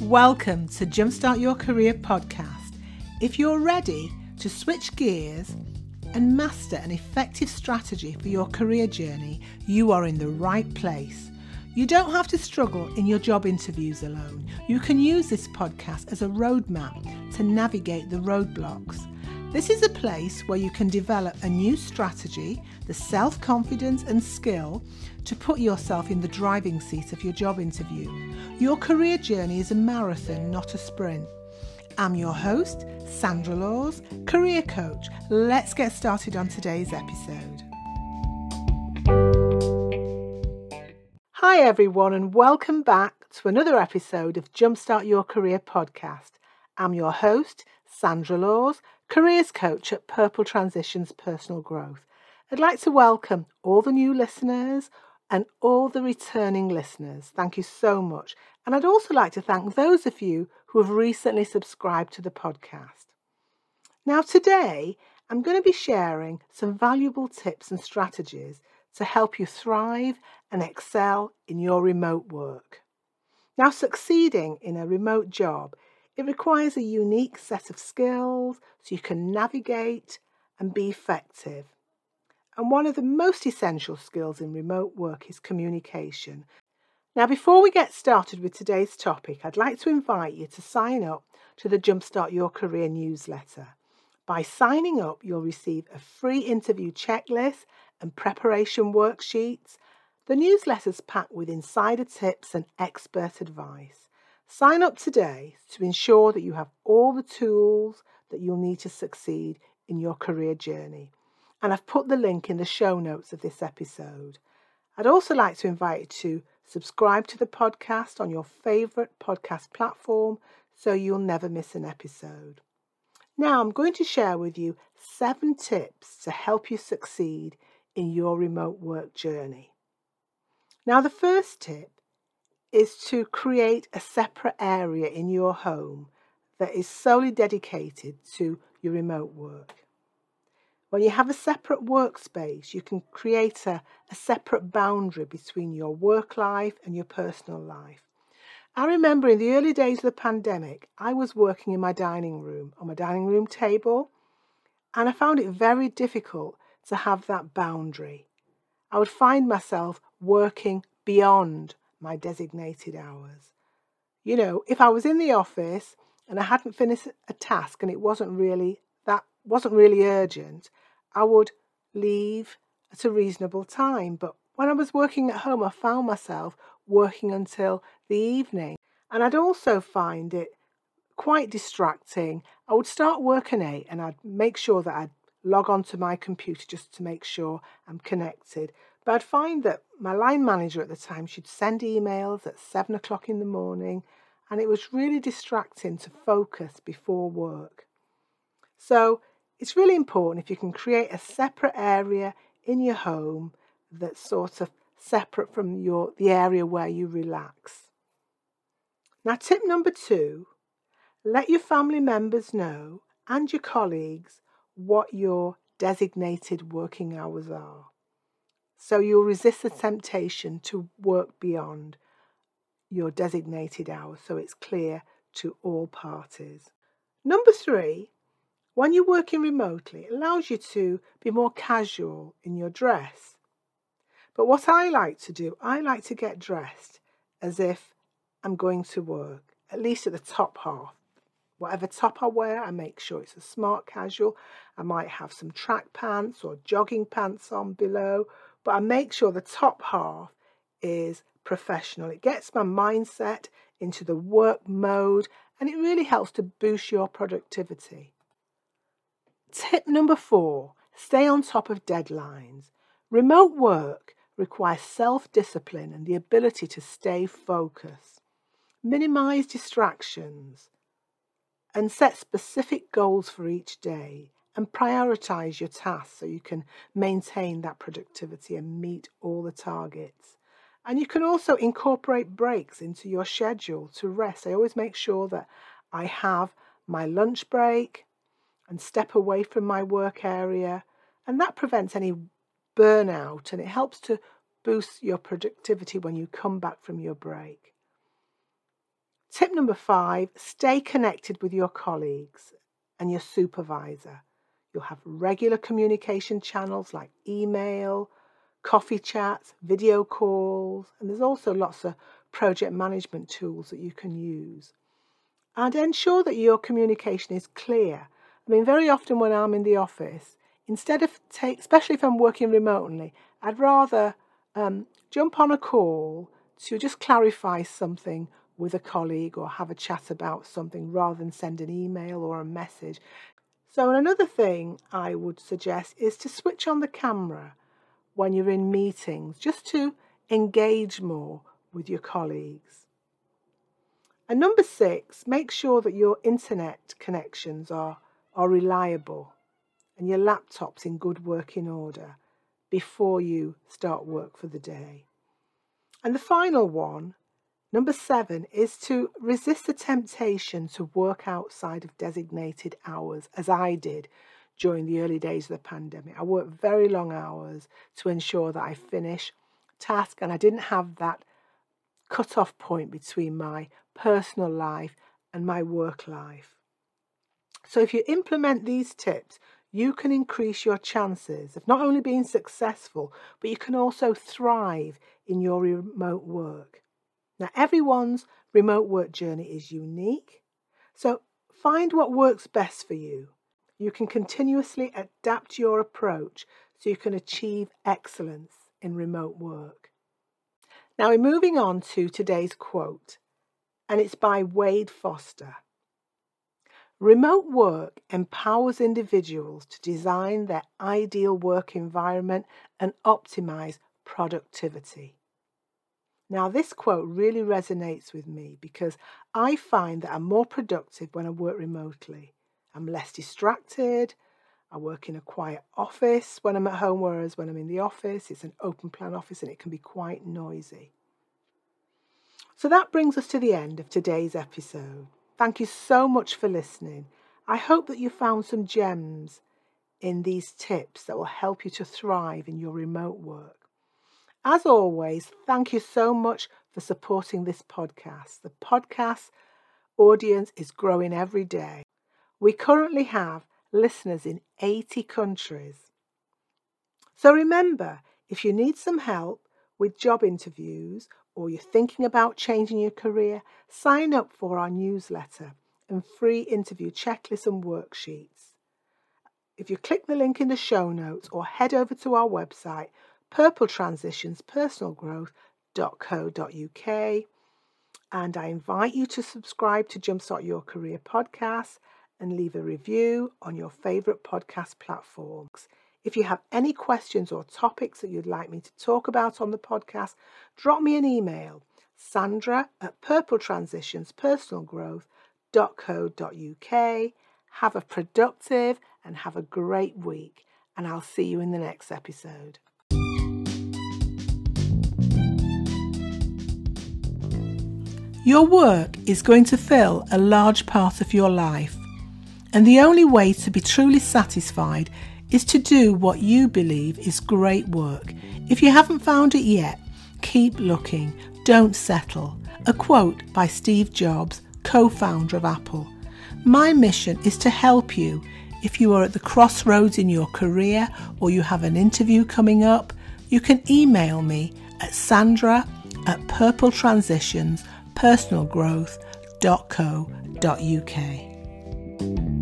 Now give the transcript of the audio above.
Welcome to Jumpstart Your Career podcast. If you're ready to switch gears and master an effective strategy for your career journey, you are in the right place. You don't have to struggle in your job interviews alone. You can use this podcast as a roadmap to navigate the roadblocks. This is a place where you can develop a new strategy, the self-confidence and skill to put yourself in the driving seat of your job interview. Your career journey is a marathon, not a sprint. I'm your host, Sandra Laws, career coach. Let's get started on today's episode. Hi everyone, and welcome back to another episode of Jumpstart Your Career podcast. I'm your host, Sandra Laws, careers coach at Purple Transitions Personal Growth. I'd like to welcome all the new listeners and all the returning listeners. Thank you so much. And I'd also like to thank those of you who have recently subscribed to the podcast. Now today, I'm going to be sharing some valuable tips and strategies to help you thrive and excel in your remote work. Now, succeeding in a remote job, it requires a unique set of skills so you can navigate and be effective. And one of the most essential skills in remote work is communication. Now, before we get started with today's topic, I'd like to invite you to sign up to the Jumpstart Your Career newsletter. By signing up, you'll receive a free interview checklist and preparation worksheets. The newsletter's packed with insider tips and expert advice. Sign up today to ensure that you have all the tools that you'll need to succeed in your career journey. And I've put the link in the show notes of this episode. I'd also like to invite you to subscribe to the podcast on your favourite podcast platform so you'll never miss an episode. Now I'm going to share with you 7 tips to help you succeed in your remote work journey. Now the first tip is to create a separate area in your home that is solely dedicated to your remote work. When you have a separate workspace, you can create a separate boundary between your work life and your personal life. I remember in the early days of the pandemic, I was working in my dining room, on my dining room table, and I found it very difficult to have that boundary. I would find myself working beyond my designated hours. You know, if I was in the office and I hadn't finished a task and it wasn't really urgent, I would leave at a reasonable time. But when I was working at home, I found myself working until the evening. And I'd also find it quite distracting. I would start work at 8 and I'd make sure that I'd log onto my computer just to make sure I'm connected. But I'd find that my line manager at the time, she'd send emails at 7 o'clock in the morning, and it was really distracting to focus before work. So it's really important if you can create a separate area in your home that's sort of separate from the area where you relax. Now, tip number 2, let your family members know and your colleagues what your designated working hours are. So you'll resist the temptation to work beyond your designated hours, so it's clear to all parties. Number 3, when you're working remotely, it allows you to be more casual in your dress. But what I like to do, I like to get dressed as if I'm going to work, at least at the top half. Whatever top I wear, I make sure it's a smart casual. I might have some track pants or jogging pants on below, but I make sure the top half is professional. It gets my mindset into the work mode, and it really helps to boost your productivity. Tip number 4, stay on top of deadlines. Remote work requires self-discipline and the ability to stay focused. Minimize distractions and set specific goals for each day and prioritize your tasks so you can maintain that productivity and meet all the targets. And you can also incorporate breaks into your schedule to rest. I always make sure that I have my lunch break and step away from my work area, and that prevents any burnout and it helps to boost your productivity when you come back from your break. Tip number 5, stay connected with your colleagues and your supervisor. You'll have regular communication channels like email, coffee chats, video calls, and there's also lots of project management tools that you can use. And ensure that your communication is clear. I mean, very often when I'm in the office, instead of especially if I'm working remotely, I'd rather jump on a call to just clarify something with a colleague or have a chat about something rather than send an email or a message. So another thing I would suggest is to switch on the camera when you're in meetings, just to engage more with your colleagues. And number 6, make sure that your internet connections are reliable and your laptop's in good working order before you start work for the day. And the final one, number 7, is to resist the temptation to work outside of designated hours, as I did during the early days of the pandemic. I worked very long hours to ensure that I finish tasks, and I didn't have that cut-off point between my personal life and my work life. So if you implement these tips, you can increase your chances of not only being successful, but you can also thrive in your remote work. Now, everyone's remote work journey is unique, so find what works best for you. You can continuously adapt your approach so you can achieve excellence in remote work. Now, we're moving on to today's quote, and it's by Wade Foster. Remote work empowers individuals to design their ideal work environment and optimize productivity. Now, this quote really resonates with me because I find that I'm more productive when I work remotely. I'm less distracted. I work in a quiet office when I'm at home, whereas when I'm in the office, it's an open plan office and it can be quite noisy. So that brings us to the end of today's episode. Thank you so much for listening. I hope that you found some gems in these tips that will help you to thrive in your remote work. As always, thank you so much for supporting this podcast. The podcast audience is growing every day. We currently have listeners in 80 countries. So remember, if you need some help with job interviews or you're thinking about changing your career, sign up for our newsletter and free interview checklists and worksheets. If you click the link in the show notes or head over to our website, purpletransitionspersonalgrowth.co.uk, and I invite you to subscribe to Jumpstart Your Career podcast and leave a review on your favourite podcast platforms. If you have any questions or topics that you'd like me to talk about on the podcast, drop me an email, sandra@purpletransitionspersonalgrowth.co.uk. Have a productive and have a great week, and I'll see you in the next episode. Your work is going to fill a large part of your life, and the only way to be truly satisfied is to do what you believe is great work. If you haven't found it yet, keep looking, don't settle. A quote by Steve Jobs, co-founder of Apple. My mission is to help you if you are at the crossroads in your career or you have an interview coming up. You can email me at sandra@purpletransitionspersonalgrowth.co.uk.